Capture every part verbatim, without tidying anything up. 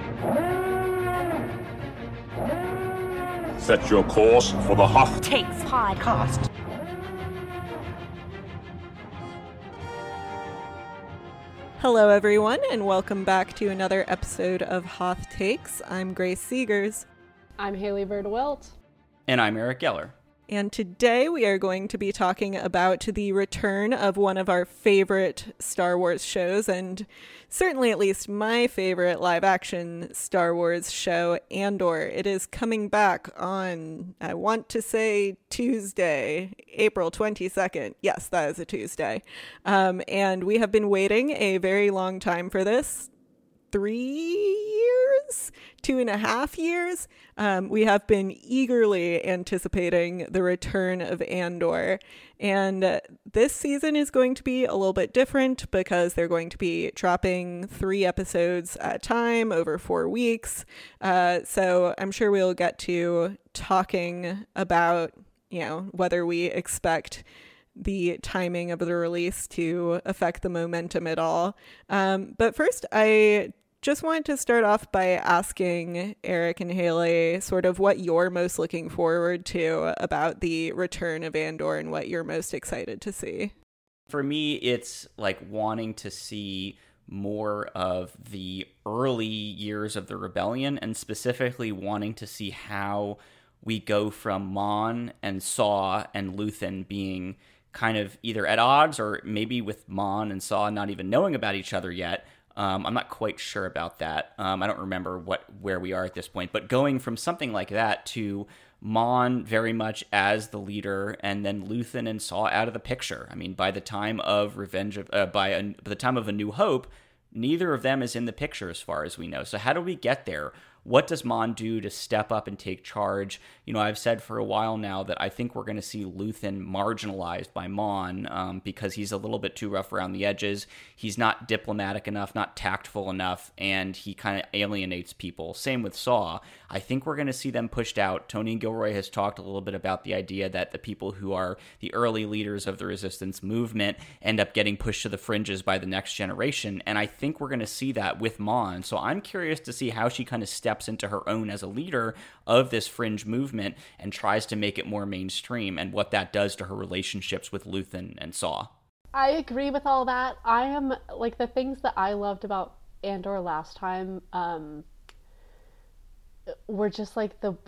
Set your course for the Hoth Takes podcast. Hello, everyone, and welcome back to another episode of Hoth Takes. I'm Grace Seegers. I'm Haley Verdewelt. And I'm Eric Geller. And today we are going to be talking about the return of one of our favorite Star Wars shows, and certainly at least my favorite live-action Star Wars show, Andor. It is coming back on, I want to say, Tuesday, April twenty-second. Yes, that is a Tuesday. Um, and we have been waiting a very long time for this. Three years, two and a half years. Um, we have been eagerly anticipating the return of Andor. And uh, this season is going to be a little bit different because they're going to be dropping three episodes at a time over four weeks. Uh, so I'm sure we'll get to talking about, you know, whether we expect the timing of the release to affect the momentum at all. Um, but first, I just wanted to start off by asking Eric and Haley sort of what you're most looking forward to about the return of Andor and what you're most excited to see. For me, it's like wanting to see more of the early years of the rebellion, and specifically wanting to see how we go from Mon and Saw and Luthen being kind of either at odds, or maybe with Mon and Saw not even knowing about each other yet. Um, I'm not quite sure about that. Um, I don't remember what where we are at this point. But going from something like that to Mon very much as the leader, and then Luthen and Saw out of the picture. I mean, by the time of Revenge of uh, by, a, by the time of A New Hope, neither of them is in the picture as far as we know. So how do we get there? What does Mon do to step up and take charge? You know, I've said for a while now that I think we're going to see Luthen marginalized by Mon um, because he's a little bit too rough around the edges. He's not diplomatic enough, not tactful enough, and he kind of alienates people. Same with Saw. I think we're going to see them pushed out. Tony Gilroy has talked a little bit about the idea that the people who are the early leaders of the resistance movement end up getting pushed to the fringes by the next generation, and I think we're going to see that with Mon. So I'm curious to see how she kind of steps into her own as a leader of this fringe movement and tries to make it more mainstream, and what that does to her relationships with Luthen and Saw. I agree with all that. I am, like, the things that I loved about Andor last time um, were just, like, the...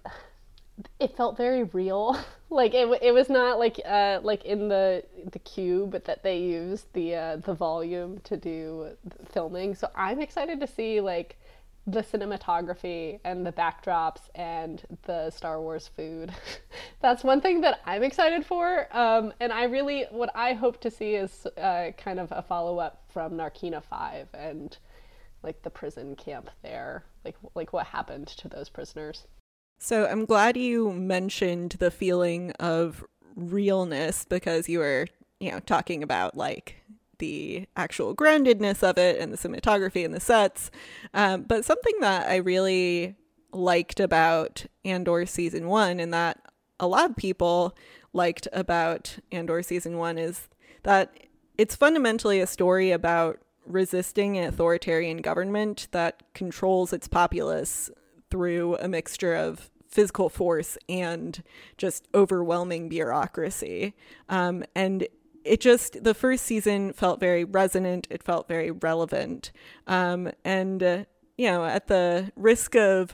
It felt very real. Like, it it was not, like, uh, like in the the cube that they used, the, uh, the volume to do filming. So I'm excited to see, like, the cinematography and the backdrops and the Star Wars food. That's one thing that I'm excited for. Um, and I really, what I hope to see is uh, kind of a follow-up from Narkina five and like the prison camp there, like like what happened to those prisoners. So I'm glad you mentioned the feeling of realness, because you were, you know, talking about like the actual groundedness of it and the cinematography and the sets. Um, but something that I really liked about Andor season one, and that a lot of people liked about Andor season one, is that it's fundamentally a story about resisting an authoritarian government that controls its populace through a mixture of physical force and just overwhelming bureaucracy. Um, and It just, the first season felt very resonant. It felt very relevant. Um, and, uh, you know, at the risk of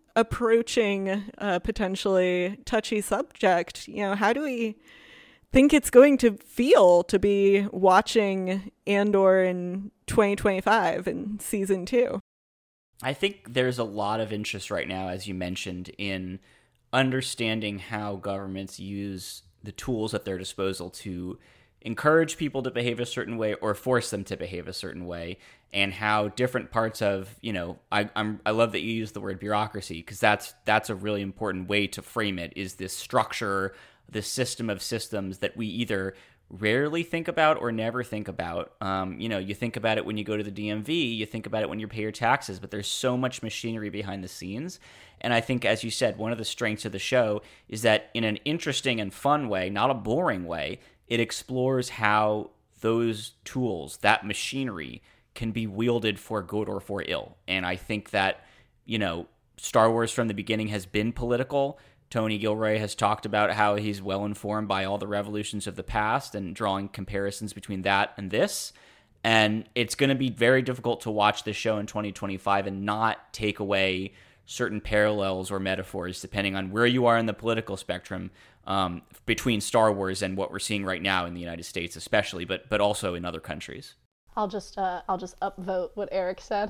approaching a potentially touchy subject, you know, how do we think it's going to feel to be watching Andor in twenty twenty-five in season two? I think there's a lot of interest right now, as you mentioned, in understanding how governments use the tools at their disposal to encourage people to behave a certain way or force them to behave a certain way, and how different parts of, you know, I I'm, I love that you use the word bureaucracy, because that's that's a really important way to frame it, is this structure, this system of systems that we either rarely think about or never think about. Um, you know, you think about it when you go to the D M V, you think about it when you pay your taxes, but there's so much machinery behind the scenes. And I think, as you said, one of the strengths of the show is that in an interesting and fun way, not a boring way, it explores how those tools, that machinery, can be wielded for good or for ill. And I think that you know, Star Wars from the beginning has been political. Tony Gilroy has talked about how he's well informed by all the revolutions of the past and drawing comparisons between that and this. And it's going to be very difficult to watch this show in twenty twenty-five and not take away certain parallels or metaphors, depending on where you are in the political spectrum, um, between Star Wars and what we're seeing right now in the United States, especially, but but also in other countries. I'll just uh, I'll just upvote what Eric said.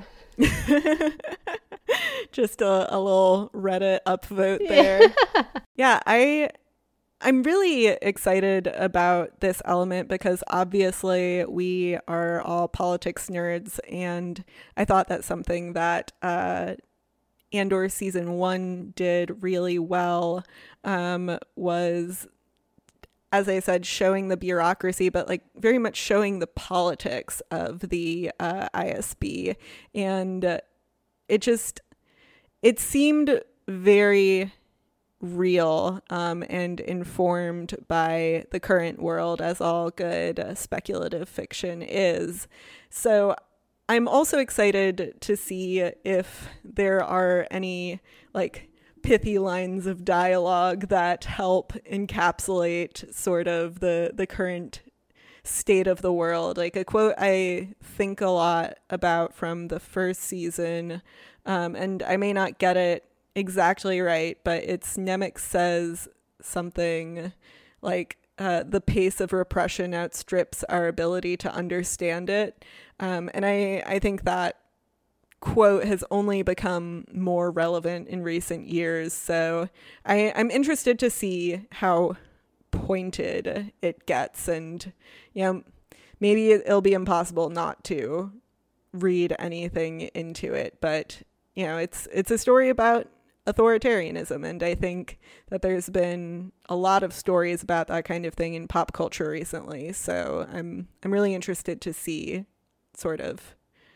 Just a, a little Reddit upvote there. Yeah. yeah, I I'm really excited about this element because obviously we are all politics nerds, and I thought that's something that uh, Andor season one did really well. Um, was, as I said, showing the bureaucracy, but like very much showing the politics of the uh, I S B, and uh, it just it seemed very real um, and informed by the current world, as all good uh, speculative fiction is. So I'm also excited to see if there are any like pithy lines of dialogue that help encapsulate sort of the the current state of the world. Like a quote I think a lot about from the first season, um, and I may not get it exactly right, but it's Nemec says something like, uh, the pace of repression outstrips our ability to understand it. Um, and I, I think that quote has only become more relevant in recent years. So I, I'm interested to see how pointed it gets. And, you know, maybe it'll be impossible not to read anything into it. But, you know, it's it's a story about authoritarianism, and I think that there's been a lot of stories about that kind of thing in pop culture recently. So I'm I'm really interested to see sort of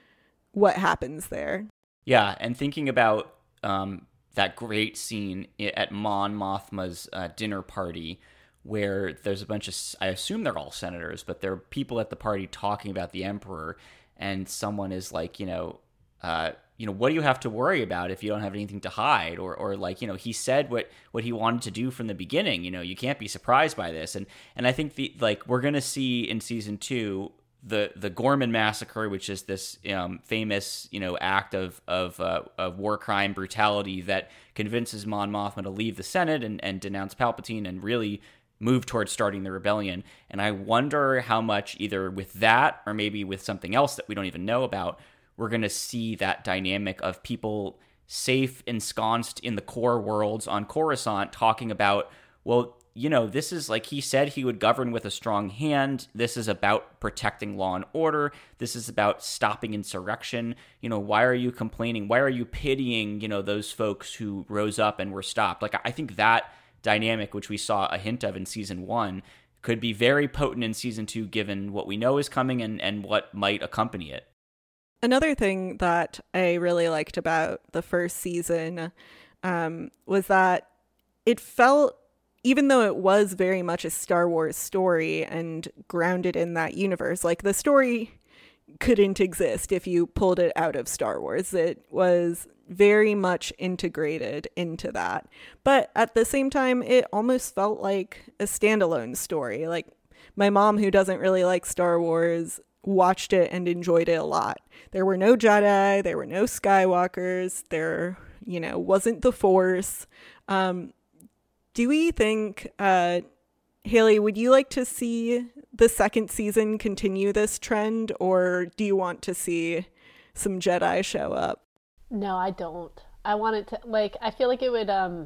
what happens there. Yeah, and thinking about um, that great scene at Mon Mothma's uh, dinner party, where there's a bunch of, I assume they're all senators, but there are people at the party talking about the Emperor, and someone is like, you know, uh, you know, what do you have to worry about if you don't have anything to hide? Or, or like, you know, he said what, what he wanted to do from the beginning. You know, you can't be surprised by this. And and I think the like we're gonna see in season two the the Gorman massacre, which is this um, famous, you know, act of of, uh, of war crime brutality that convinces Mon Mothma to leave the Senate and, and denounce Palpatine and really move towards starting the rebellion. And I wonder how much, either with that or maybe with something else that we don't even know about, we're going to see that dynamic of people safe, ensconced in the core worlds on Coruscant talking about, well, you know, this is like he said he would govern with a strong hand. This is about protecting law and order. This is about stopping insurrection. You know, why are you complaining? Why are you pitying, you know, those folks who rose up and were stopped? Like, I think that dynamic, which we saw a hint of in season one, could be very potent in season two, given what we know is coming and, and what might accompany it. Another thing that I really liked about the first season um, was that it felt, even though it was very much a Star Wars story and grounded in that universe, like the story couldn't exist if you pulled it out of Star Wars. It was very much integrated into that. But at the same time, it almost felt like a standalone story. Like my mom, who doesn't really like Star Wars, watched it and enjoyed it a lot. There were no Jedi, there were no Skywalkers, there, you know, wasn't the Force. Um, do we think, uh, Haley, would you like to see the second season continue this trend, or do you want to see some Jedi show up? No, I don't. I want it to, like, I feel like it would, um,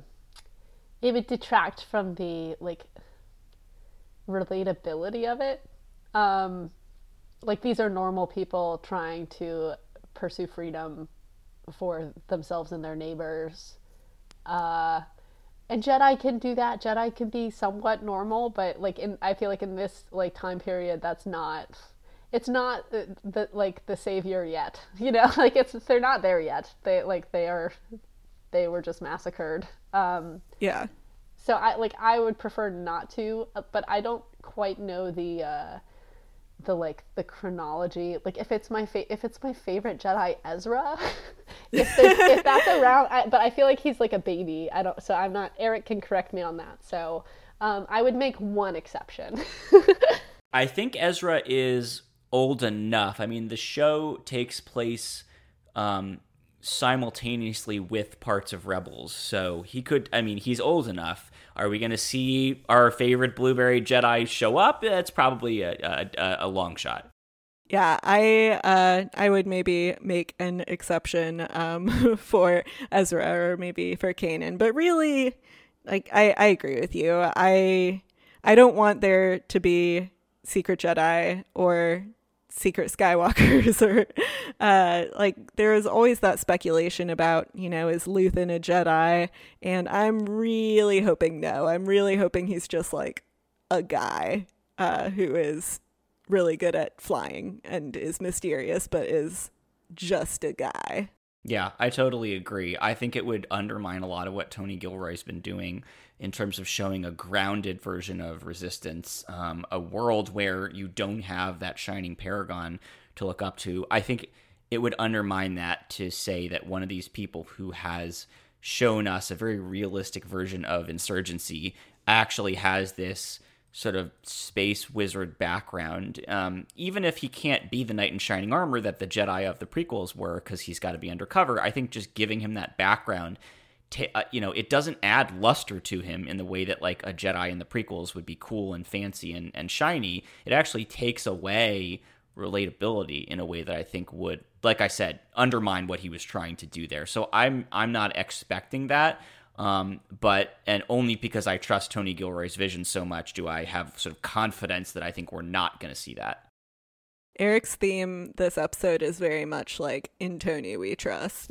it would detract from the, like, relatability of it. Um, like, these are normal people trying to pursue freedom for themselves and their neighbors. Uh, and Jedi can do that. Jedi can be somewhat normal, but, like, in, I feel like in this, like, time period, that's not, it's not the, the like, the savior yet, you know? Like, it's, they're not there yet. They, like, they are, they were just massacred. Um, yeah. So, I, like, I would prefer not to, but I don't quite know the, uh, the like the chronology. Like if it's my fa- if it's my favorite Jedi, Ezra, if, if that's around, I, but I feel like he's like a baby. I don't. So I'm not. Eric can correct me on that. So um, I would make one exception. I think Ezra is old enough. I mean, the show takes place um, simultaneously with parts of Rebels, so he could. I mean, he's old enough. Are we going to see our favorite Blueberry Jedi show up? That's probably a, a, a long shot. Yeah, I uh, I would maybe make an exception um, for Ezra or maybe for Kanan, but really, like I, I agree with you. I I don't want there to be secret Jedi or secret Skywalkers or uh, like there is always that speculation about, you know, is Luthen a Jedi? And I'm really hoping no. I'm really hoping he's just like a guy uh, who is really good at flying and is mysterious, but is just a guy. Yeah, I totally agree. I think it would undermine a lot of what Tony Gilroy's been doing in terms of showing a grounded version of Resistance, um, a world where you don't have that shining paragon to look up to. I think it would undermine that to say that one of these people who has shown us a very realistic version of insurgency actually has this sort of space wizard background, um, even if he can't be the knight in shining armor that the Jedi of the prequels were, because he's got to be undercover. I think just giving him that background, ta- uh, you know, it doesn't add luster to him in the way that like a Jedi in the prequels would be cool and fancy and, and shiny. It actually takes away relatability in a way that I think would, like I said, undermine what he was trying to do there. So I'm I'm not expecting that. Um, but, and only because I trust Tony Gilroy's vision so much do I have sort of confidence that I think we're not going to see that. Eric's theme this episode is very much like, in Tony we trust.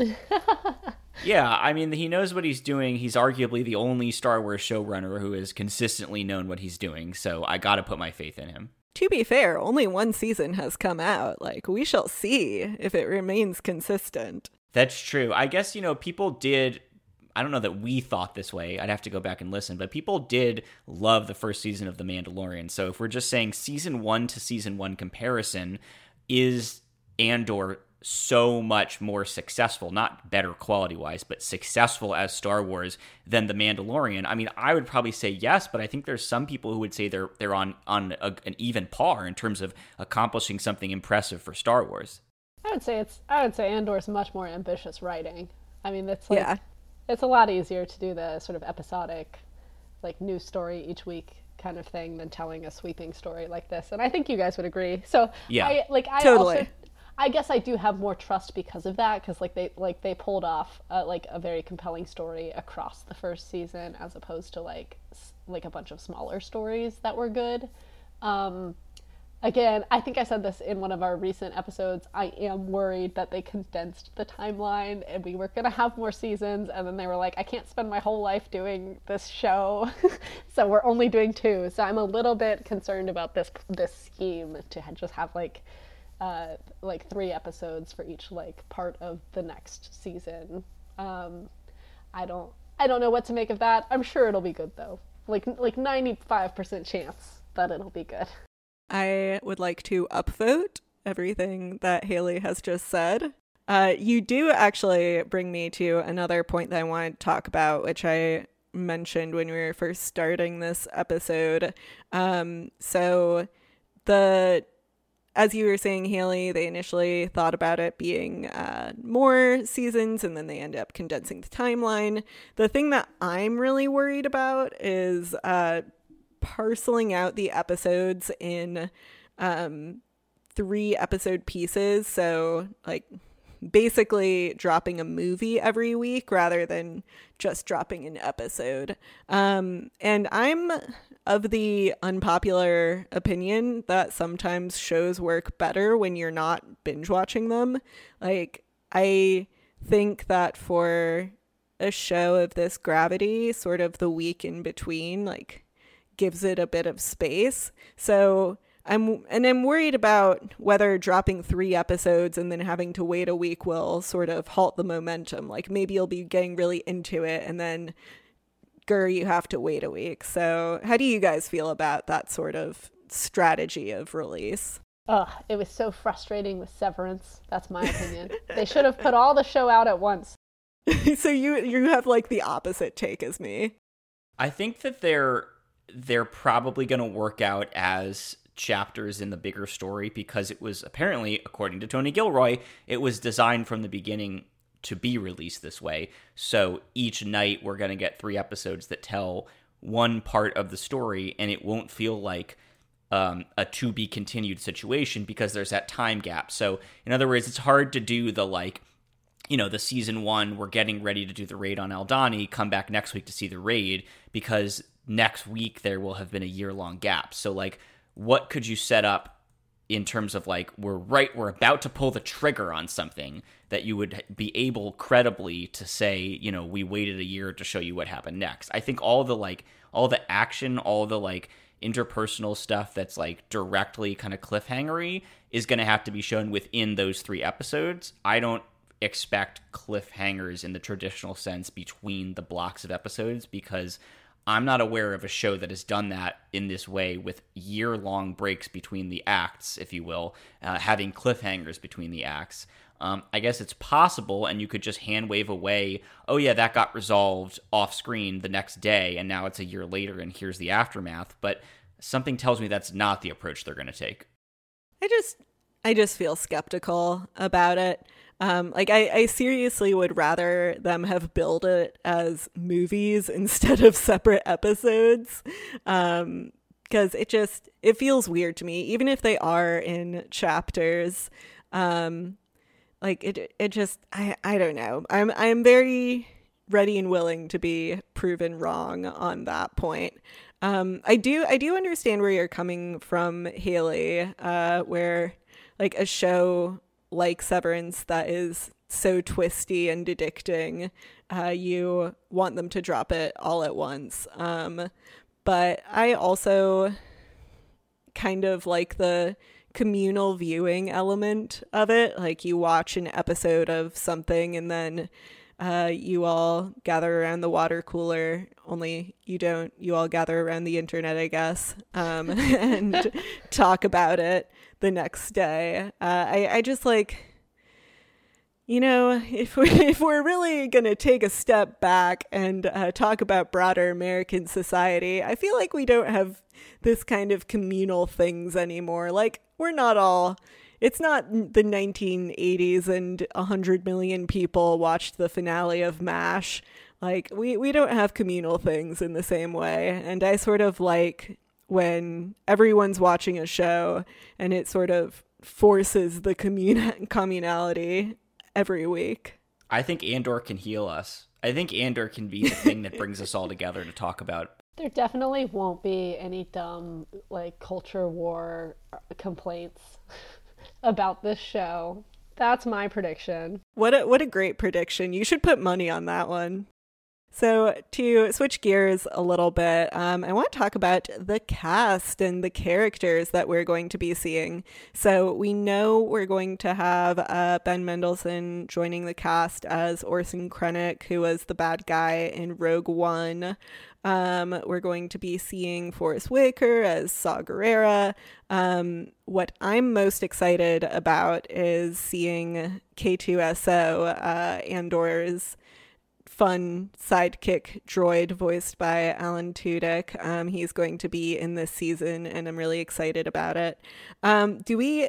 Yeah, I mean, he knows what he's doing. He's arguably the only Star Wars showrunner who has consistently known what he's doing, so I gotta put my faith in him. To be fair, only one season has come out. Like, we shall see if it remains consistent. That's true. I guess, you know, people did... I don't know that we thought this way. I'd have to go back and listen, but people did love the first season of The Mandalorian. So if we're just saying season one to season one comparison, is Andor so much more successful, not better quality wise, but successful as Star Wars than The Mandalorian? I mean, I would probably say yes, but I think there's some people who would say they're they're on, on a, an even par in terms of accomplishing something impressive for Star Wars. I would say it's, I would say Andor's much more ambitious writing. I mean, it's like, yeah. It's a lot easier to do the sort of episodic, like, news story each week kind of thing than telling a sweeping story like this. And I think you guys would agree. So, yeah, I, like, I totally. also, I guess I do have more trust because of that, because, like, they, like, they pulled off, uh, like, a very compelling story across the first season as opposed to, like, s- like a bunch of smaller stories that were good. Um... Again, I think I said this in one of our recent episodes. I am worried that they condensed the timeline and we were going to have more seasons. And then they were like, I can't spend my whole life doing this show. So we're only doing two. So I'm a little bit concerned about this this scheme to ha- just have like uh, like three episodes for each like part of the next season. Um, I don't I don't know what to make of that. I'm sure it'll be good though. Like like ninety-five percent chance that it'll be good. I would like to upvote everything that Haley has just said. Uh, you do actually bring me to another point that I want to talk about, which I mentioned when we were first starting this episode. Um, so the, as you were saying, Haley, they initially thought about it being uh, more seasons, and then they ended up condensing the timeline. The thing that I'm really worried about is uh, parceling out the episodes in um three episode pieces, so like basically dropping a movie every week rather than just dropping an episode. Um and I'm of the unpopular opinion that sometimes shows work better when you're not binge watching them. Like, I think that for a show of this gravity, sort of the week in between, like, gives it a bit of space. So I'm and I'm worried about whether dropping three episodes and then having to wait a week will sort of halt the momentum. Like, maybe you'll be getting really into it and then grr, you have to wait a week. So how do you guys feel about that sort of strategy of release? Ugh, it was so frustrating with Severance. That's my opinion. They should have put all the show out at once. So you you have like the opposite take as me. I think that they're they're probably going to work out as chapters in the bigger story because it was apparently, according to Tony Gilroy, it was designed from the beginning to be released this way. So each night we're going to get three episodes that tell one part of the story, and it won't feel like um, a to be continued situation because there's that time gap. So in other words, it's hard to do the like, you know, the season one, we're getting ready to do the raid on Aldhani, come back next week to see the raid, because next week there will have been a year-long gap. So, like, what could you set up in terms of, like, we're right, we're about to pull the trigger on something that you would be able credibly to say, you know, we waited a year to show you what happened next. I think all the, like, all the action, all the, like, interpersonal stuff that's, like, directly kind of cliffhangery is going to have to be shown within those three episodes. I don't expect cliffhangers in the traditional sense between the blocks of episodes because I'm not aware of a show that has done that in this way with year-long breaks between the acts, if you will, uh, having cliffhangers between the acts. Um, I guess it's possible, and you could just hand wave away, oh yeah, that got resolved off-screen the next day, and now it's a year later, and here's the aftermath. But something tells me that's not the approach they're going to take. I just, I just feel skeptical about it. Um, like, I, I seriously would rather them have billed it as movies instead of separate episodes. Um, because it just, it feels weird to me, even if they are in chapters. Um, like, it, it just, I, I don't know. I'm, I'm very ready and willing to be proven wrong on that point. Um, I do, I do understand where you're coming from, Haley, uh, where, like, a show like Severance that is so twisty and addicting, uh, you want them to drop it all at once. Um, but I also kind of like the communal viewing element of it. Like, you watch an episode of something and then uh, you all gather around the water cooler, only you don't, you all gather around the internet, I guess, um, and talk about it the next day. Uh, I, I just like, you know, if we're, if we're really going to take a step back and uh, talk about broader American society, I feel like we don't have this kind of communal things anymore. Like, we're not all, it's not the nineteen eighties and one hundred million people watched the finale of MASH. Like, we, we don't have communal things in the same way. And I sort of like when everyone's watching a show and it sort of forces the commun- communality every week. I think Andor can heal us. I think Andor can be the thing that brings us all together to talk about. There definitely won't be any dumb, like, culture war complaints about this show. That's my prediction. What a, what a great prediction. You should put money on that one. So to switch gears a little bit, um, I want to talk about the cast and the characters that we're going to be seeing. So we know we're going to have uh, Ben Mendelsohn joining the cast as Orson Krennic, who was the bad guy in Rogue One. Um, we're going to be seeing Forrest Whitaker as Saw Gerrera. Um, what I'm most excited about is seeing K two S O, uh, Andor's fun sidekick droid voiced by Alan Tudyk. Um, he's going to be in this season, and I'm really excited about it. Um, do we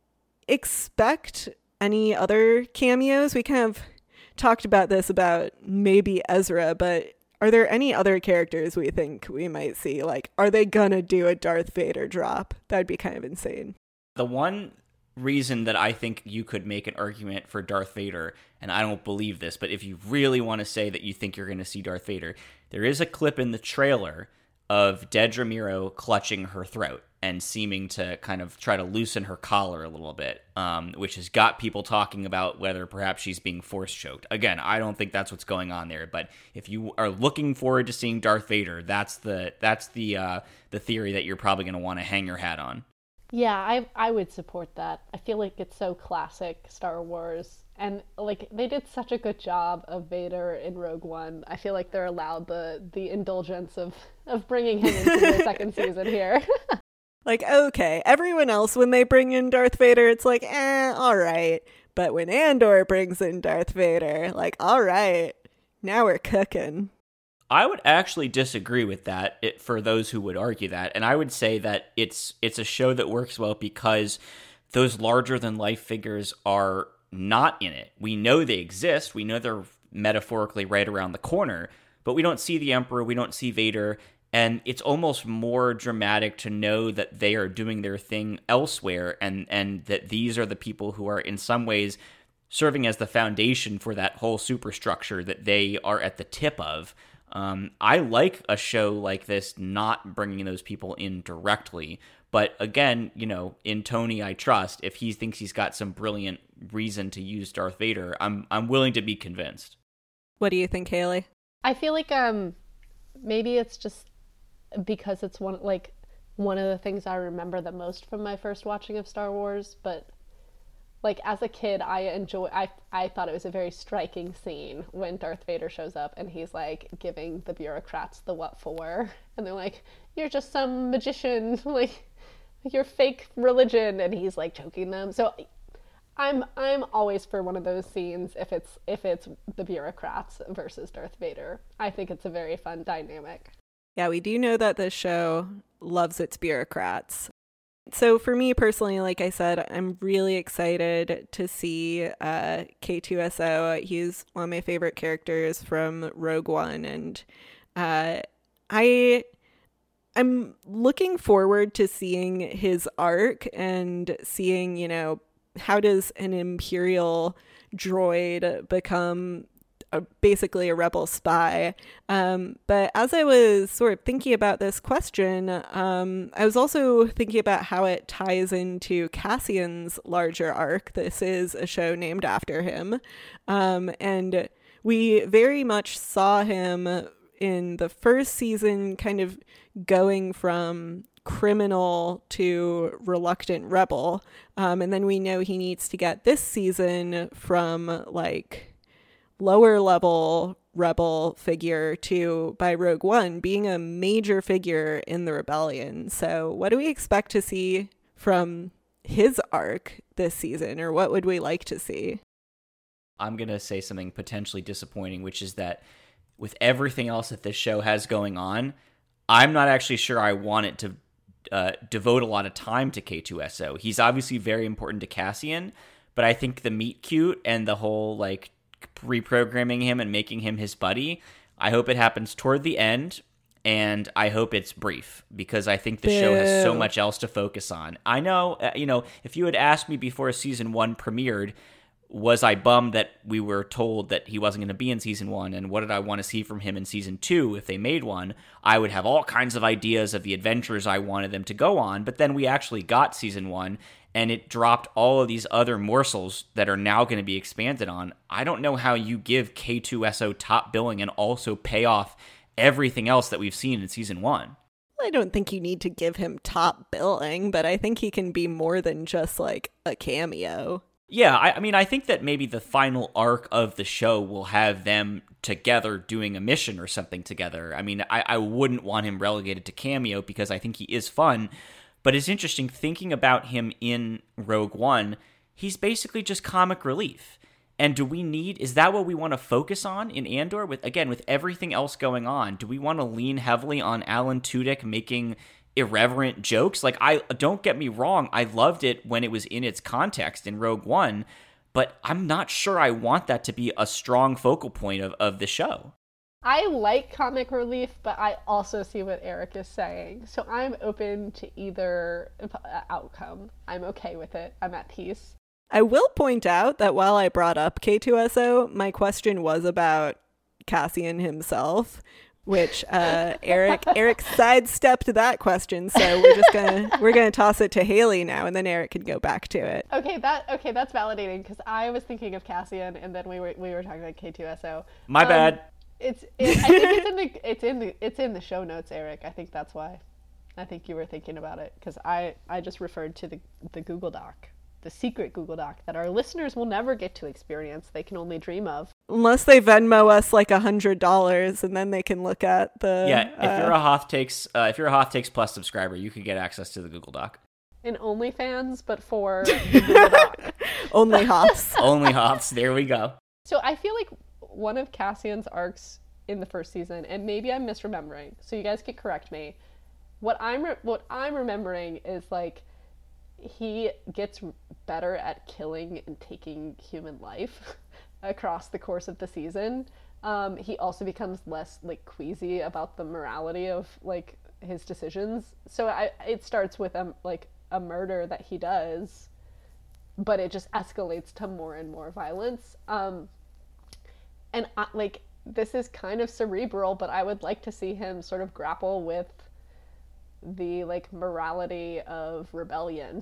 expect any other cameos? We kind of talked about this about maybe Ezra, but are there any other characters we think we might see? Like, are they gonna do a Darth Vader drop? That'd be kind of insane. The one reason that I think you could make an argument for Darth Vader, and I don't believe this, but if you really want to say that you think you're going to see Darth Vader, there is a clip in the trailer of Dedra Meero clutching her throat and seeming to kind of try to loosen her collar a little bit, um, which has got people talking about whether perhaps she's being force choked. Again, I don't think that's what's going on there, but if you are looking forward to seeing Darth Vader, that's the that's the uh, the theory that you're probably going to want to hang your hat on. Yeah, I I would support that. I feel like it's so classic Star Wars. And, like, they did such a good job of Vader in Rogue One. I feel like they're allowed the, the indulgence of, of bringing him into the second season here. Like, okay, everyone else, when they bring in Darth Vader, it's like, eh, all right. But when Andor brings in Darth Vader, like, all right, now we're cooking. I would actually disagree with that it, for those who would argue that. And I would say that it's it's a show that works well because those larger-than-life figures are not in it. We know they exist. We know they're metaphorically right around the corner. But we don't see the Emperor. We don't see Vader. And it's almost more dramatic to know that they are doing their thing elsewhere and, and that these are the people who are in some ways serving as the foundation for that whole superstructure that they are at the tip of. Um, I like a show like this not bringing those people in directly. But again, you know, in Tony, I trust. If he thinks he's got some brilliant reason to use Darth Vader, I'm I'm willing to be convinced. What do you think, Haley? I feel like um, maybe it's just because it's one like one of the things I remember the most from my first watching of Star Wars, but like as a kid I enjoy I I thought it was a very striking scene when Darth Vader shows up and he's like giving the bureaucrats the what for, and they're like, you're just some magician, like your fake religion, and he's like choking them. So I'm I'm always for one of those scenes if it's if it's the bureaucrats versus Darth Vader. I think it's a very fun dynamic. Yeah, we do know that this show loves its bureaucrats. So for me personally, like I said, I'm really excited to see uh, K two S O. He's one of my favorite characters from Rogue One, and uh, I I'm looking forward to seeing his arc and seeing, you know, how does an Imperial droid become a, basically a rebel spy. Um, but as I was sort of thinking about this question, um, I was also thinking about how it ties into Cassian's larger arc. This is a show named after him. Um, and we very much saw him in the first season kind of going from criminal to reluctant rebel. Um, and then we know he needs to get this season from like lower level rebel figure to, by Rogue One, being a major figure in the rebellion. So what do we expect to see from his arc this season, or what would we like to see? I'm going to say something potentially disappointing, which is that with everything else that this show has going on, I'm not actually sure I want it to uh, devote a lot of time to K two S O. He's obviously very important to Cassian, but I think the meet cute and the whole like reprogramming him and making him his buddy, I hope it happens toward the end, and I hope it's brief because I think the Boo. show has so much else to focus on. I know, uh, you know, if you had asked me before season one premiered, was I bummed that we were told that he wasn't going to be in season one, and what did I want to see from him in season two if they made one? I would have all kinds of ideas of the adventures I wanted them to go on, but then we actually got season one, and it dropped all of these other morsels that are now going to be expanded on. I don't know how you give K two S O top billing and also pay off everything else that we've seen in season one. I don't think you need to give him top billing, but I think he can be more than just like a cameo. Yeah, I, I mean, I think that maybe the final arc of the show will have them together doing a mission or something together. I mean, I, I wouldn't want him relegated to cameo because I think he is fun, but it's interesting thinking about him in Rogue One. He's basically just comic relief. And do we need, is that what we want to focus on in Andor? With again, with everything else going on, do we want to lean heavily on Alan Tudyk making irreverent jokes? Like, I don't get me wrong, I loved it when it was in its context in Rogue One, but I'm not sure I want that to be a strong focal point of, of the show. I like comic relief, but I also see what Eric is saying. So I'm open to either outcome. I'm okay with it. I'm at peace. I will point out that while I brought up K two S O, my question was about Cassian himself, which uh, Eric Eric sidestepped that question, so we're just gonna we're gonna toss it to Haley now, and then Eric can go back to it. Okay, that okay, that's validating because I was thinking of Cassian, and then we were we were talking about K two S O. My um, bad. It's it, I think it's in the it's in the it's in the show notes, Eric. I think that's why. I think you were thinking about it because I I just referred to the the Google Doc, the secret Google Doc that our listeners will never get to experience. They can only dream of. Unless they Venmo us like a hundred dollars, and then they can look at the Yeah, if uh, you're a Hoth Takes, uh, if you're a Hoth Takes Plus subscriber, you can get access to the Google Doc. In OnlyFans, but for the Google Doc. only hops. Only Hoths. There we go. So I feel like one of Cassian's arcs in the first season, and maybe I'm misremembering, so you guys could correct me. What I'm re- what I'm remembering is like he gets better at killing and taking human life across the course of the season. Um, he also becomes less like queasy about the morality of like his decisions. So I, it starts with um like a murder that he does, but it just escalates to more and more violence. Um, and I, like this is kind of cerebral, but I would like to see him sort of grapple with the like morality of rebellion.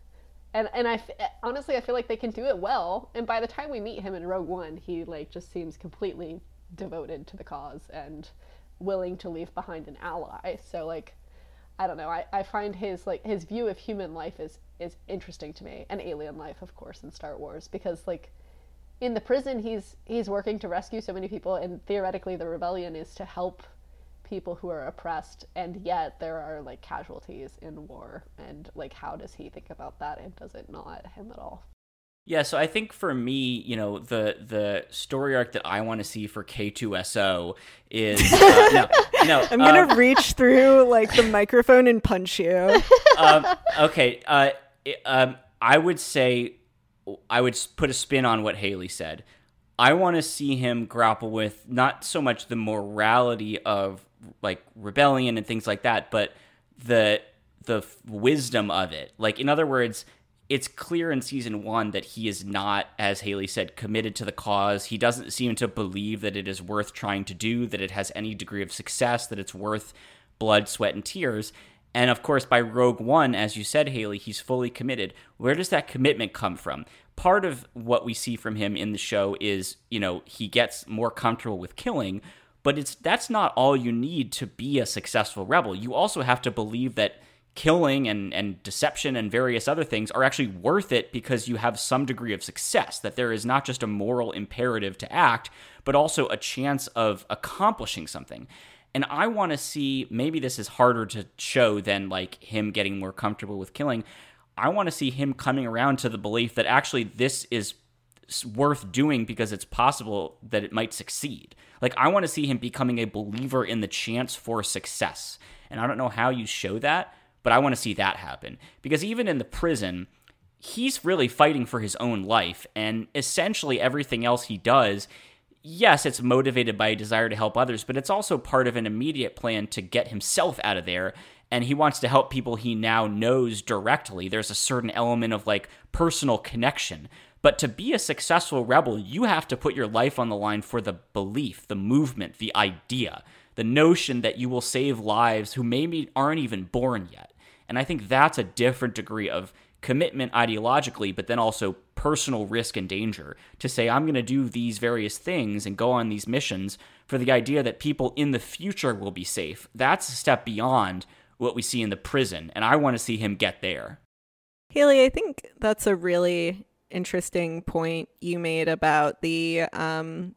And and I honestly I feel like they can do it well. And by the time we meet him in Rogue One, he like just seems completely devoted to the cause and willing to leave behind an ally. So like I don't know. I, I find his like his view of human life is is interesting to me, and alien life, of course, in Star Wars, because like in the prison he's he's working to rescue so many people, and theoretically the rebellion is to help people who are oppressed, and yet there are like casualties in war, and like how does he think about that, and does it not him at all? Yeah, so I think for me, you know, the the story arc that I want to see for K two S O is uh, no, no. I'm gonna um, reach through like the microphone and punch you. um, okay, uh, it- um, I would say I would s- put a spin on what Haley said. I want to see him grapple with not so much the morality of like rebellion and things like that, but the the f- wisdom of it. Like, in other words, it's clear in season one that he is not, as Haley said, committed to the cause. He doesn't seem to believe that it is worth trying to do, that it has any degree of success, that it's worth blood, sweat, and tears. And of course, by Rogue One, as you said, Haley, he's fully committed. Where does that commitment come from? Part of what we see from him in the show is, you know, he gets more comfortable with killing, but it's that's not all you need to be a successful rebel. You also have to believe that killing and, and deception and various other things are actually worth it because you have some degree of success, that there is not just a moral imperative to act, but also a chance of accomplishing something. And I want to see, maybe this is harder to show than like him getting more comfortable with killing. I want to see him coming around to the belief that actually this is worth doing because it's possible that it might succeed. Like, I want to see him becoming a believer in the chance for success. And I don't know how you show that, but I want to see that happen. Because even in the prison, he's really fighting for his own life. And essentially everything else he does, yes, it's motivated by a desire to help others, but it's also part of an immediate plan to get himself out of there. And he wants to help people he now knows directly. There's a certain element of like personal connection. But to be a successful rebel, you have to put your life on the line for the belief, the movement, the idea, the notion that you will save lives who maybe aren't even born yet. And I think that's a different degree of commitment ideologically, but then also personal risk and danger to say, I'm going to do these various things and go on these missions for the idea that people in the future will be safe. That's a step beyond what we see in the prison, and I want to see him get there. Haley, I think that's a really interesting point you made about the um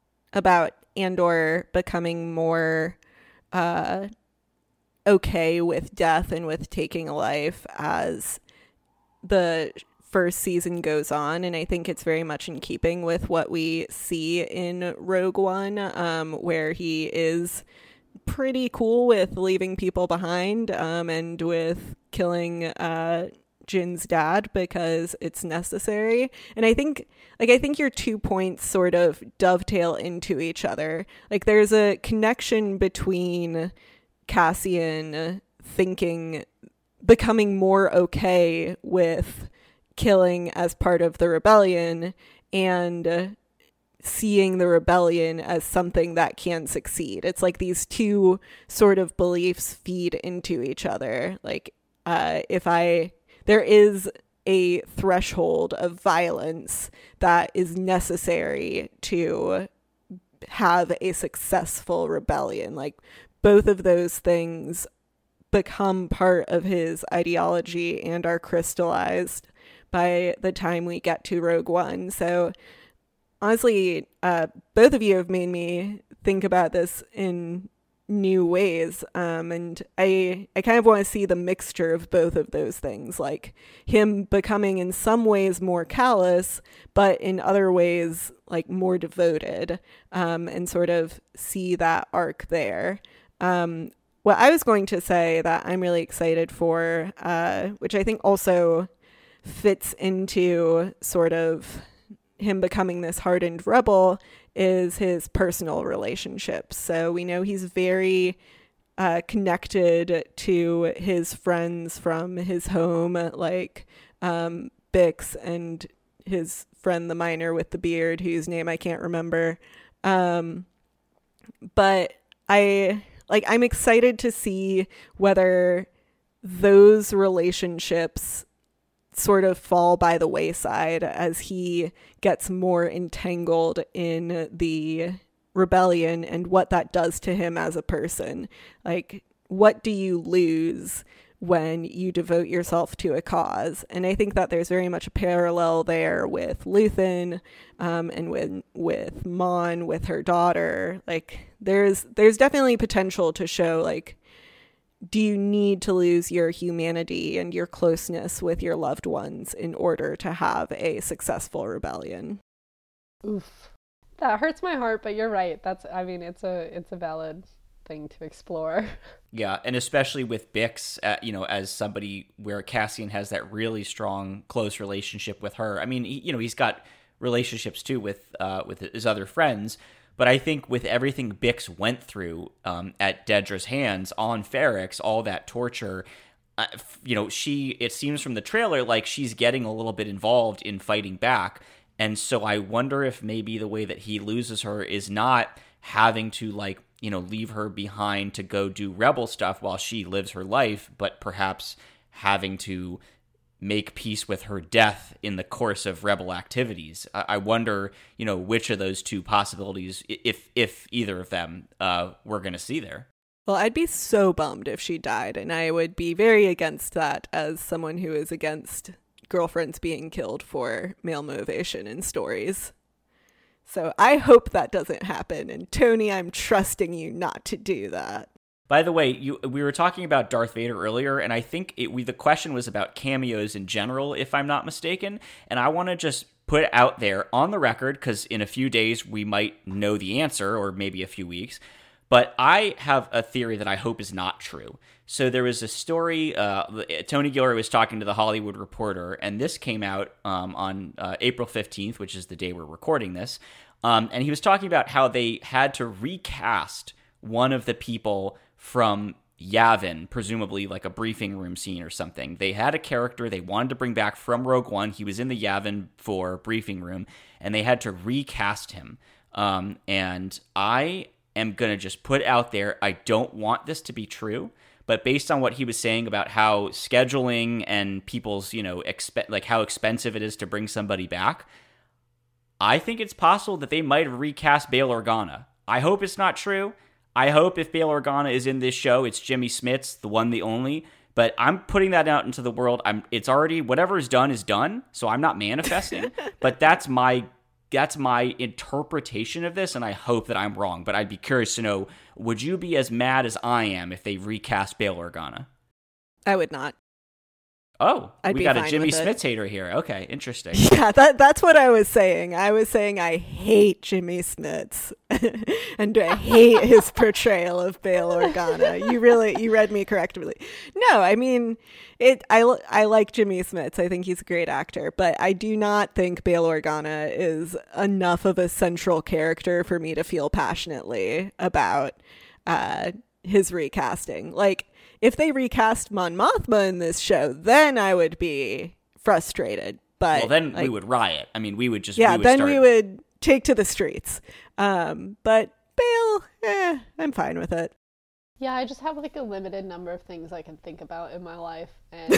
about Andor becoming more uh okay with death and with taking a life as the first season goes on. And I think it's very much in keeping with what we see in Rogue One, um where he is pretty cool with leaving people behind um and with killing uh Jin's dad because it's necessary. And I think like I think your two points sort of dovetail into each other. Like, there's a connection between Cassian thinking becoming more okay with killing as part of the rebellion and seeing the rebellion as something that can succeed. It's like these two sort of beliefs feed into each other. Like uh if I there is a threshold of violence that is necessary to have a successful rebellion. Like, both of those things become part of his ideology and are crystallized by the time we get to Rogue One. So honestly, uh, both of you have made me think about this in new ways. Um, and I, I kind of want to see the mixture of both of those things, like him becoming in some ways more callous, but in other ways, like more devoted, um, and sort of see that arc there. Um, what I was going to say that I'm really excited for, uh, which I think also fits into sort of him becoming this hardened rebel, is his personal relationships. So we know he's very uh, connected to his friends from his home, like um, Bix and his friend, the miner with the beard, whose name I can't remember. Um, but I like, I'm excited to see whether those relationships sort of fall by the wayside as he gets more entangled in the rebellion and what that does to him as a person. Like, what do you lose when you devote yourself to a cause? And I think that there's very much a parallel there with Luthen, um, and with with Mon, with her daughter. Like, there's there's definitely potential to show, like, do you need to lose your humanity and your closeness with your loved ones in order to have a successful rebellion? Oof. That hurts my heart, but you're right. That's, I mean, it's a it's a valid thing to explore. Yeah, and especially with Bix, uh, you know, as somebody where Cassian has that really strong, close relationship with her. I mean, he, you know, he's got relationships too with uh, with his other friends. But I think with everything Bix went through um, at Dedra's hands on Ferrix, all that torture, uh, you know, she, it seems from the trailer like she's getting a little bit involved in fighting back. And so I wonder if maybe the way that he loses her is not having to, like, you know, leave her behind to go do rebel stuff while she lives her life, but perhaps having to make peace with her death in the course of rebel activities. I wonder, you know, which of those two possibilities, if if either of them, uh, we're going to see there. Well, I'd be so bummed if she died, and I would be very against that as someone who is against girlfriends being killed for male motivation in stories. So I hope that doesn't happen, and Tony, I'm trusting you not to do that. By the way, you we were talking about Darth Vader earlier, and I think it, we the question was about cameos in general, if I'm not mistaken. And I want to just put out there on the record, because in a few days we might know the answer, or maybe a few weeks. But I have a theory that I hope is not true. So there was a story, uh, Tony Gilroy was talking to The Hollywood Reporter, and this came out um, on uh, April fifteenth, which is the day we're recording this. Um, and he was talking about how they had to recast one of the people from Yavin, presumably like a briefing room scene or something. They had a character they wanted to bring back from Rogue One. He was in the Yavin four briefing room, and they had to recast him. Um, and I am going to just put out there, I don't want this to be true, but based on what he was saying about how scheduling and people's, you know, expe- like how expensive it is to bring somebody back, I think it's possible that they might have recast Bail Organa. I hope it's not true. I hope if Bail Organa is in this show, it's Jimmy Smits, the one, the only. But I'm putting that out into the world. I'm. It's already, whatever is done is done. So I'm not manifesting. But that's my that's my interpretation of this, and I hope that I'm wrong. But I'd be curious to know, would you be as mad as I am if they recast Bail Organa? I would not. Oh, I'd we be got a fine Jimmy with it. Smits hater here. Okay, interesting. Yeah, that that's what I was saying. I was saying I hate Jimmy Smits and I hate his portrayal of Bail Organa. You really, you read me correctly. No, I mean, it. I, I like Jimmy Smits. I think he's a great actor, but I do not think Bail Organa is enough of a central character for me to feel passionately about uh, his recasting. Like, if they recast Mon Mothma in this show, then I would be frustrated. But well, then like, we would riot. I mean, we would just yeah. we would then start... we would take to the streets. Um, but Bail, eh, I'm fine with it. Yeah, I just have like a limited number of things I can think about in my life, and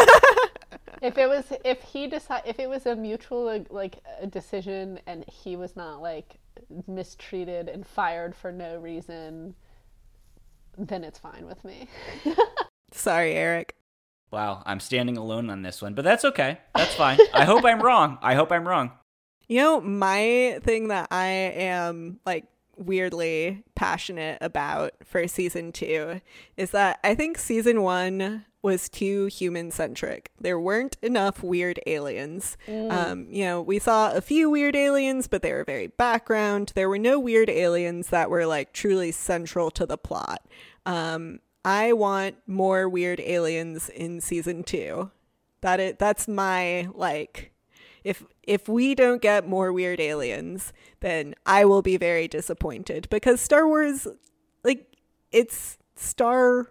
if it was if he decide if it was a mutual like a decision and he was not like mistreated and fired for no reason, then it's fine with me. Sorry, Eric. Wow, I'm standing alone on this one, but that's okay. That's fine. I hope I'm wrong. I hope I'm wrong. You know, my thing that I am like weirdly passionate about for season two is that I think season one was too human centric. There weren't enough weird aliens. Mm. Um, you know, we saw a few weird aliens, but they were very background. There were no weird aliens that were like truly central to the plot. Um, I want more weird aliens in season two. That it, that's my like. If if we don't get more weird aliens, then I will be very disappointed, because Star Wars, like, it's Star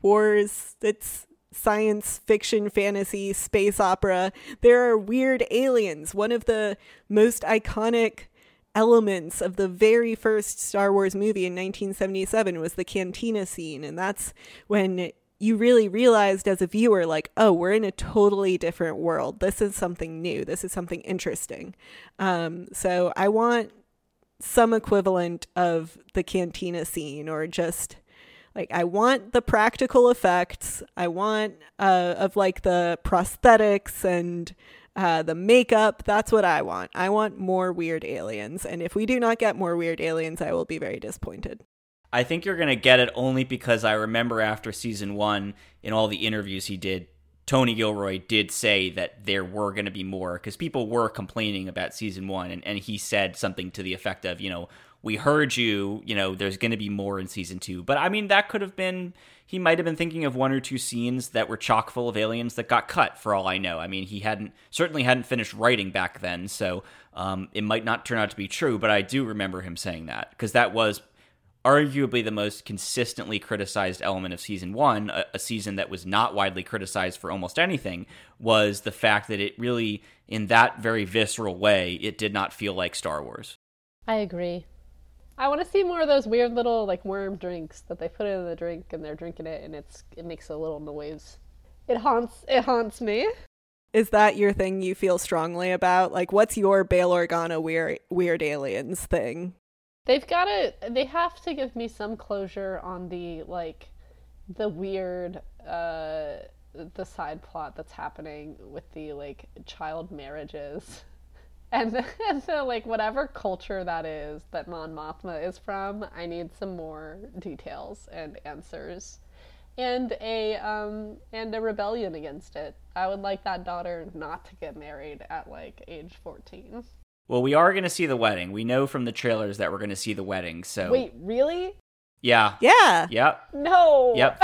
Wars, it's science fiction, fantasy, space opera. There are weird aliens. One of the most iconic elements of the very first Star Wars movie in nineteen seventy-seven was the cantina scene, and that's when you really realized as a viewer, like, oh, we're in a totally different world. This is something new. This is something interesting. Um, so I want some equivalent of the cantina scene, or just like, I want the practical effects. I want uh, of like the prosthetics and uh, the makeup. That's what I want. I want more weird aliens. And if we do not get more weird aliens, I will be very disappointed. I think you're going to get it only because I remember after season one, in all the interviews he did, Tony Gilroy did say that there were going to be more, because people were complaining about season one, and, and he said something to the effect of, you know, we heard you, you know, there's going to be more in season two. But I mean, that could have been, he might have been thinking of one or two scenes that were chock full of aliens that got cut, for all I know. I mean, he hadn't, certainly hadn't finished writing back then, so um, it might not turn out to be true, but I do remember him saying that, because that was arguably the most consistently criticized element of season one, a, a season that was not widely criticized for almost anything, was the fact that it really, in that very visceral way, it did not feel like Star Wars. I agree. I want to see more of those weird little like worm drinks that they put in the drink and they're drinking it and it's it makes a little noise. It haunts it haunts me. Is that your thing you feel strongly about? Like, what's your Bail Organa weird weird aliens thing? They've got to, they have to give me some closure on the, like, the weird, uh, the side plot that's happening with the, like, child marriages. And the, and the, like, whatever culture that is that Mon Mothma is from, I need some more details and answers. And a, um, and a rebellion against it. I would like that daughter not to get married at, like, age fourteen. Well, we are going to see the wedding. We know from the trailers that we're going to see the wedding, so... Wait, really? Yeah. Yeah. Yep. No. Yep.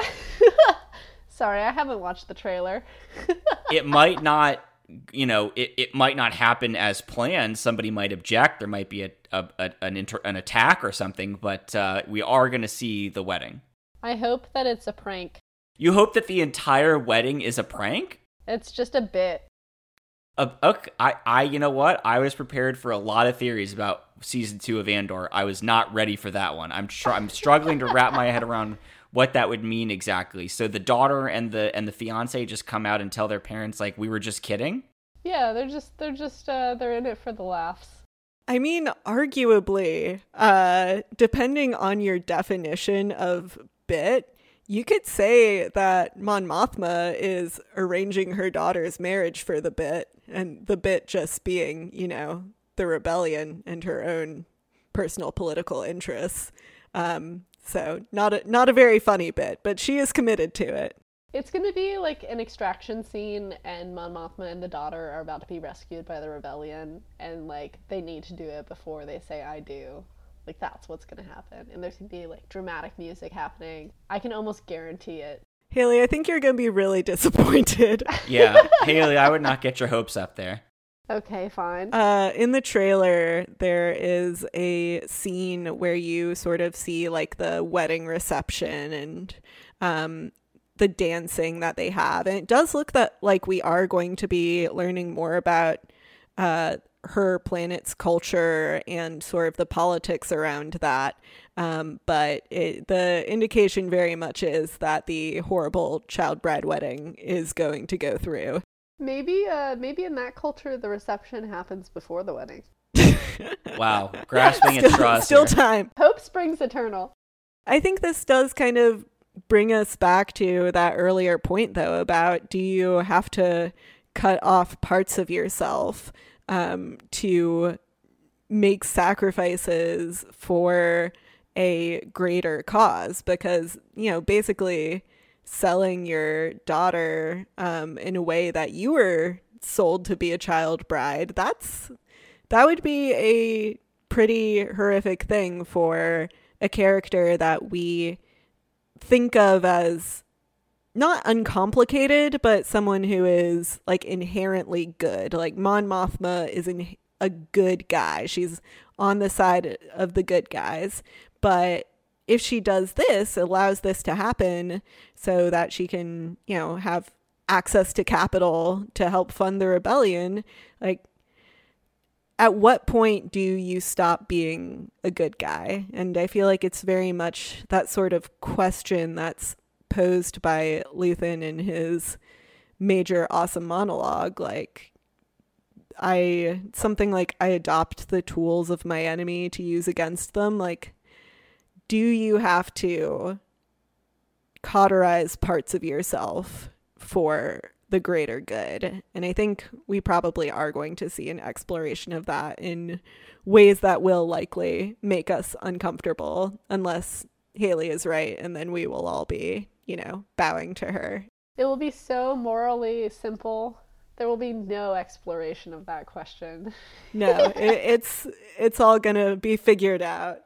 Sorry, I haven't watched the trailer. It might not, you know, it, it might not happen as planned. Somebody might object. There might be a, a, a an inter, an attack or something, but uh, we are going to see the wedding. I hope that it's a prank. You hope that the entire wedding is a prank? It's just a bit. Uh, okay, I, I, you know what? I was prepared for a lot of theories about season two of Andor. I was not ready for that one. I'm tr- I'm struggling to wrap my head around what that would mean exactly. So the daughter and the and the fiance just come out and tell their parents, like, we were just kidding? Yeah, they're just they're just uh, they're in it for the laughs. I mean, arguably, uh, depending on your definition of bit, you could say that Mon Mothma is arranging her daughter's marriage for the bit, and the bit just being, you know, the rebellion and her own personal political interests. Um, so not a, not a very funny bit, but she is committed to it. It's going to be like an extraction scene, and Mon Mothma and the daughter are about to be rescued by the rebellion, and like they need to do it before they say I do. Like, that's what's going to happen. And there's going to be, like, dramatic music happening. I can almost guarantee it. Haley, I think you're going to be really disappointed. Yeah. Haley, I would not get your hopes up there. Okay, fine. Uh, in the trailer, there is a scene where you sort of see, like, the wedding reception and um, the dancing that they have. And it does look that like we are going to be learning more about uh her planet's culture and sort of the politics around that. Um, but it, the indication very much is that the horrible child bride wedding is going to go through. Maybe, uh, maybe in that culture, the reception happens before the wedding. Wow. Grasping at straws. Still here. time. Hope springs eternal. I think this does kind of bring us back to that earlier point, though, about do you have to cut off parts of yourself um, to makes sacrifices for a greater cause, because, you know, basically selling your daughter um, in a way that you were sold to be a child bride, that's that would be a pretty horrific thing for a character that we think of as not uncomplicated, but someone who is like inherently good. Like Mon Mothma is in a good guy. She's on the side of the good guys. But if she does this, allows this to happen so that she can, you know, have access to capital to help fund the rebellion, like, at what point do you stop being a good guy? And I feel like it's very much that sort of question that's posed by Luthen in his major awesome monologue. Like, I, something like, I adopt the tools of my enemy to use against them. Like, do you have to cauterize parts of yourself for the greater good? And I think we probably are going to see an exploration of that in ways that will likely make us uncomfortable, unless Haley is right, and then we will all be, you know, bowing to her. It will be so morally simple. There will be no exploration of that question. No, it, it's it's all gonna be figured out.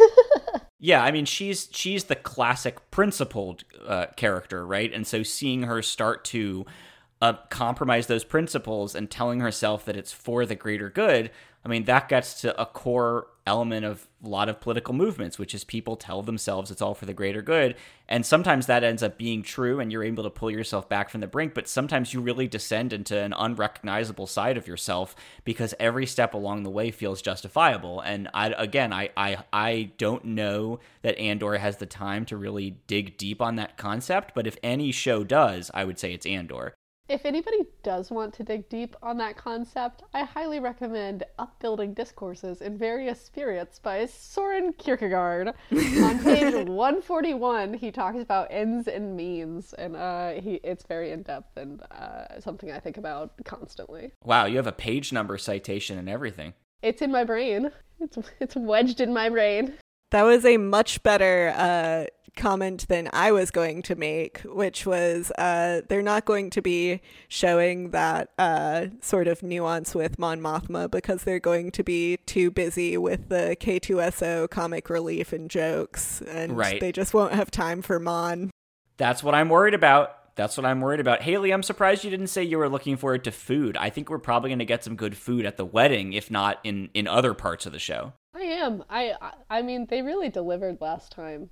Yeah, I mean, she's she's the classic principled uh, character, right? And so seeing her start to uh, compromise those principles and telling herself that it's for the greater good, I mean, that gets to a core element of a lot of political movements, which is people tell themselves it's all for the greater good. And sometimes that ends up being true and you're able to pull yourself back from the brink, but sometimes you really descend into an unrecognizable side of yourself because every step along the way feels justifiable. And I, again, I, I, I don't know that Andor has the time to really dig deep on that concept, but if any show does, I would say it's Andor. If anybody does want to dig deep on that concept, I highly recommend Upbuilding Discourses in Various Spirits by Soren Kierkegaard. On page one forty-one, he talks about ends and means, and uh, he it's very in-depth and uh, something I think about constantly. Wow, you have a page number citation and everything. It's in my brain. It's, it's wedged in my brain. That was a much better uh, comment than I was going to make, which was uh, they're not going to be showing that uh, sort of nuance with Mon Mothma because they're going to be too busy with the K two S O comic relief and jokes, and right. They just won't have time for Mon. That's what I'm worried about. That's what I'm worried about. Haley, I'm surprised you didn't say you were looking forward to food. I think we're probably going to get some good food at the wedding, if not in, in other parts of the show. I am. I I mean, they really delivered last time.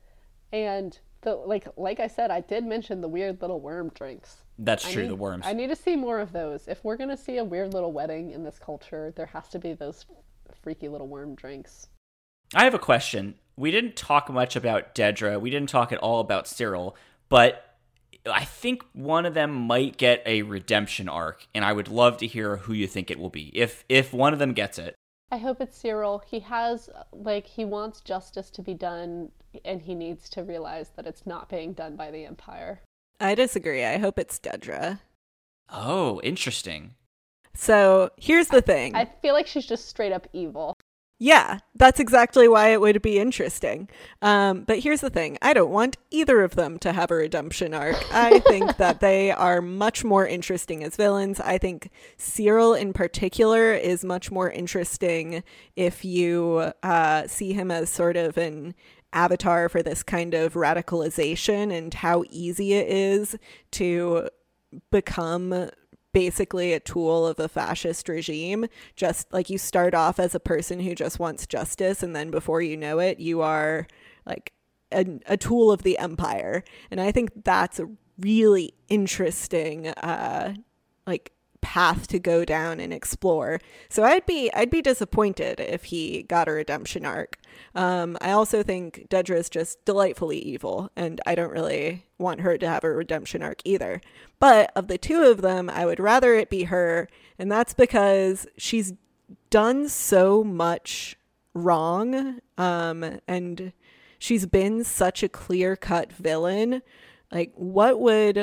And the like like I said, I did mention the weird little worm drinks. That's I true, need, the worms. I need to see more of those. If we're going to see a weird little wedding in this culture, there has to be those freaky little worm drinks. I have a question. We didn't talk much about Dedra. We didn't talk at all about Cyril, but I think one of them might get a redemption arc, and I would love to hear who you think it will be, if if one of them gets it. I hope it's Cyril. He has, like, he wants justice to be done, and he needs to realize that it's not being done by the Empire. I disagree. I hope it's Dedra. Oh, interesting. So here's the thing. I feel like she's just straight up evil. Yeah, that's exactly why it would be interesting. Um, but here's the thing. I don't want either of them to have a redemption arc. I think that they are much more interesting as villains. I think Cyril in particular is much more interesting if you uh, see him as sort of an avatar for this kind of radicalization and how easy it is to become basically a tool of a fascist regime. Just like you start off as a person who just wants justice, and then before you know it, you are like a, a tool of the empire. And I think that's a really interesting uh like path to go down and explore. So I'd be I'd be disappointed if he got a redemption arc. Um, I also think Dedra is just delightfully evil, and I don't really want her to have a redemption arc either. But of the two of them, I would rather it be her, and that's because she's done so much wrong, um, and she's been such a clear-cut villain. Like, what would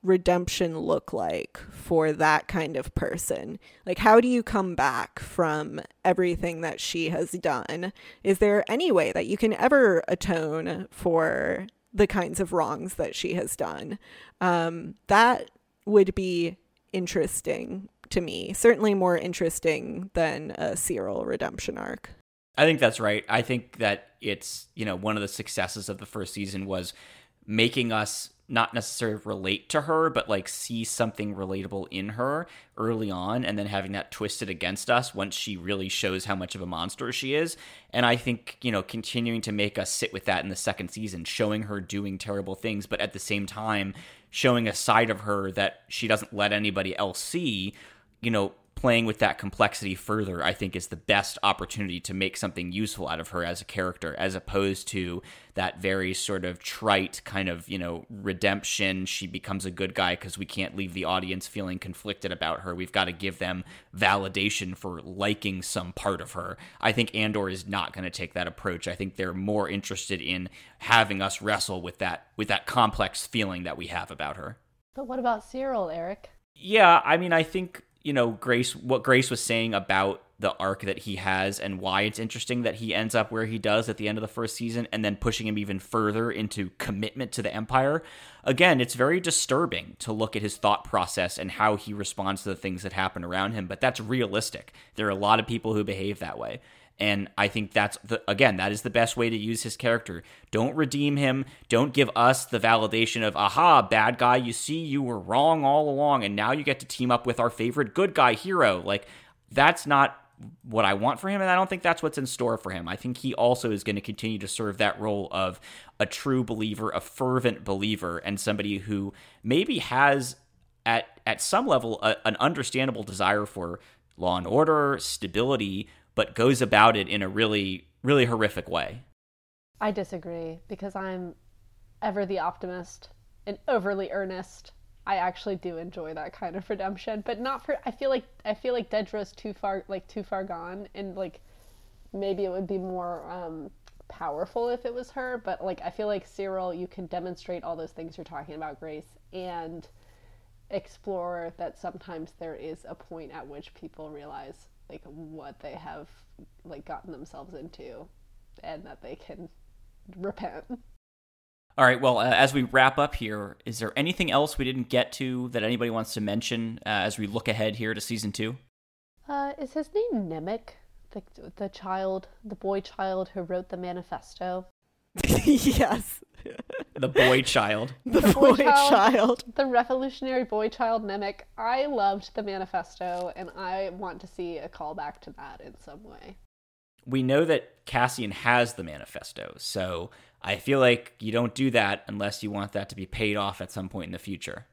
redemption look like for that kind of person? Like, how do you come back from everything that she has done? Is there any way that you can ever atone for the kinds of wrongs that she has done? Um, that would be interesting to me. Certainly more interesting than a Cyril redemption arc. I think that's right. I think that it's, you know, one of the successes of the first season was making us not necessarily relate to her, but like see something relatable in her early on, and then having that twisted against us once she really shows how much of a monster she is. And I think, you know, continuing to make us sit with that in the second season, showing her doing terrible things, but at the same time showing a side of her that she doesn't let anybody else see, you know, playing with that complexity further, I think is the best opportunity to make something useful out of her as a character, as opposed to that very sort of trite kind of, you know, redemption. She becomes a good guy because we can't leave the audience feeling conflicted about her. We've got to give them validation for liking some part of her. I think Andor is not going to take that approach. I think they're more interested in having us wrestle with that, with that complex feeling that we have about her. But what about Cyril, Eric? Yeah, I mean, I think, you know, Grace, what Grace was saying about the arc that he has and why it's interesting that he ends up where he does at the end of the first season, and then pushing him even further into commitment to the Empire. Again, it's very disturbing to look at his thought process and how he responds to the things that happen around him, but that's realistic. There are a lot of people who behave that way. And I think that's, the, again, that is the best way to use his character. Don't redeem him. Don't give us the validation of, aha, bad guy, you see, you were wrong all along, and now you get to team up with our favorite good guy hero. Like, that's not what I want for him, and I don't think that's what's in store for him. I think he also is going to continue to serve that role of a true believer, a fervent believer, and somebody who maybe has, at, at some level, a, an understandable desire for law and order, stability, but goes about it in a really, really horrific way. I disagree, because I'm ever the optimist and overly earnest. I actually do enjoy that kind of redemption, but not for, I feel like, I feel like Dedra's too far, like too far gone, and like, maybe it would be more um, powerful if it was her, but like, I feel like Cyril, you can demonstrate all those things you're talking about, Grace, and explore that sometimes there is a point at which people realize like what they have like gotten themselves into, and that they can repent. All right, well, uh, as we wrap up here, is there anything else we didn't get to that anybody wants to mention uh, as we look ahead here to season two? Uh, is his name Nemik? The, the child, the boy child who wrote the manifesto? Yes. The boy child. The, the boy, boy child, child. The revolutionary boy child Nemik. I loved the manifesto, and I want to see a callback to that in some way. We know that Cassian has the manifesto, so I feel like you don't do that unless you want that to be paid off at some point in the future.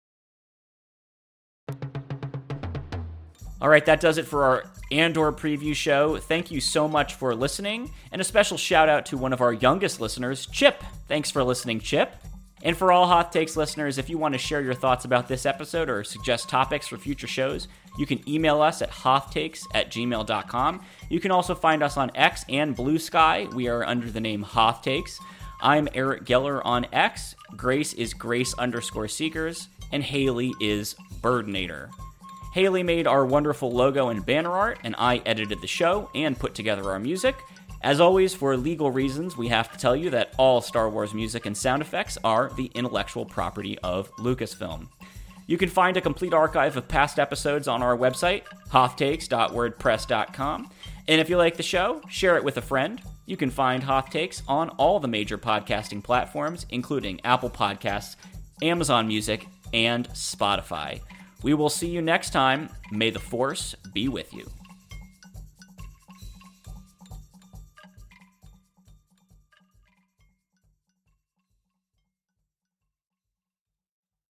All right, that does it for our Andor preview show. Thank you so much for listening, and a special shout out to one of our youngest listeners, Chip. Thanks for listening, Chip. And for all Hoth Takes listeners, if you want to share your thoughts about this episode or suggest topics for future shows, you can email us at hothtakes at gmail dot com. You can also find us on X and Blue Sky. We are under the name Hoth Takes. I'm Eric Geller on X. Grace is Grace underscore Seekers, and Haley is Birdnator. Haley made our wonderful logo and banner art, and I edited the show and put together our music. As always, for legal reasons, we have to tell you that all Star Wars music and sound effects are the intellectual property of Lucasfilm. You can find a complete archive of past episodes on our website, hothtakes dot wordpress dot com. And if you like the show, share it with a friend. You can find Hoth Takes on all the major podcasting platforms, including Apple Podcasts, Amazon Music, and Spotify. We will see you next time. May the Force be with you.